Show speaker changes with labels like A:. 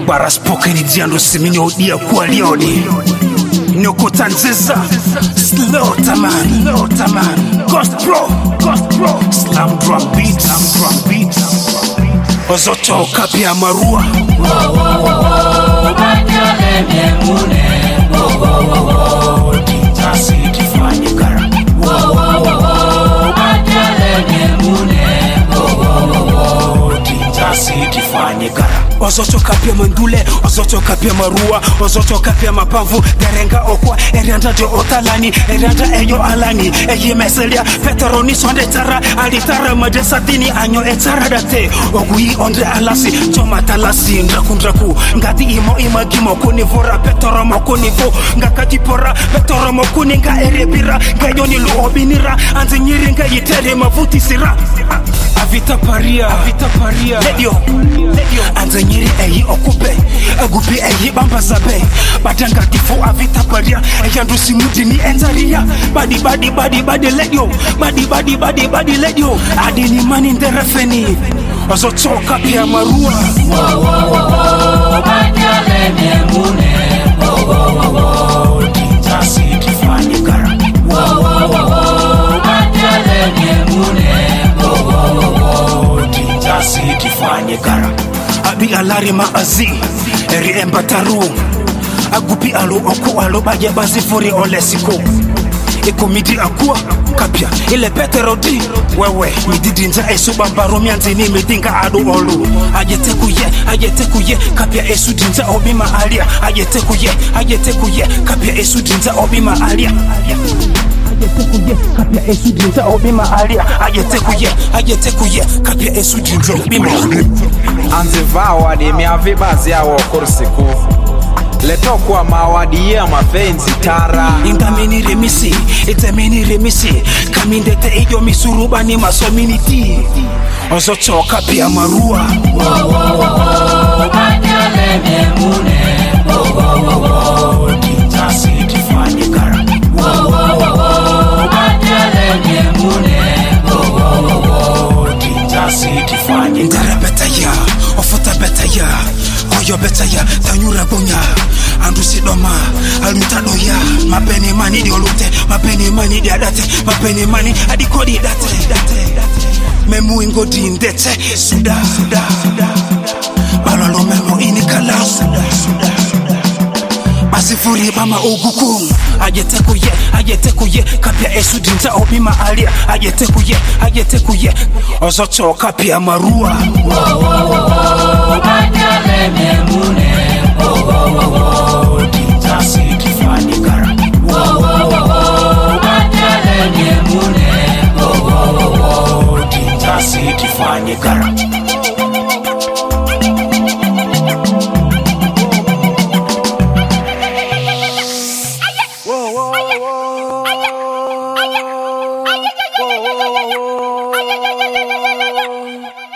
A: bara spoken idiando seminyo dia kwa lioni Noko tanzeza slow taman Ghost Pro slam drum beat Ozoto kapia marua
B: Banyale miemune Tasi kifanye kara Banyale miemune Tasi kifanye kara
A: Ozoto kapia mandule, ozoto kapia marua Ozoto kapia mapavu, derenga okwa Erianda de otalani, erianda eyo alani Eyi meselia, veteroni sonde tara Alitara madesatini anyo etara date Ogui onde alasi, choma talasi Ndraku, ngati imo gimo Kunivora, petoro mo kunivo Ngakajipora, petoro mo kuninga erebira Gayoni lu obinira, anzi nyiri nga yitere mavuti sira Avita paria Ledio Anze nyiri eyi okupe Agupi eyi bambazabe Badanga kifo avita paria Eyandusi mudini entaria Badi ledio Badi ledio Adini mani nderefeni Ozotoka pia marua
B: Banyale miemune Tasi kifanye kara Banyale miemune Tasi kifanye kara
A: Abi alari maazi Eri embataru Agupi alo oku alo baje bazi furi olesiko Eko midi akua kapia ile petero di wewe mididi nja esu bambaro mianzini midinga adu olu Ajeteku ye kapia esu dinja obima alia Ajeteku ye kapia esu dinja obima alia Kapia esu dinja obima alia Ajeteku ye kapia esu dinja obima
C: Anzivawa di miavibazi ya wakursiku Leto kwa mawadi ya mapenzi tara
A: Ingamini remisi Kamindete iyo misuruba ni masominiti Ozochoka pia marua
B: Banyale miemune Tasi kifanye kara Banyale miemune Tasi kifanye
A: Ndara betaya, ofuta betaya Koyo betaya, tanyura gonya Andusi doma, aluta doya Mapeni mani di olute, mapeni mani di adate Mapeni mani adikodi date Memu ingo di indete, suda Balalo memo inikala, suda Basifuri bama oguku Ajeteku ye kapia esu dinja obima alia Ajeteku ye Ozochoka pia marua
B: Banyale miemune Tasi kifanye kara Banyale miemune Tasi kifanye kara
D: Whoa.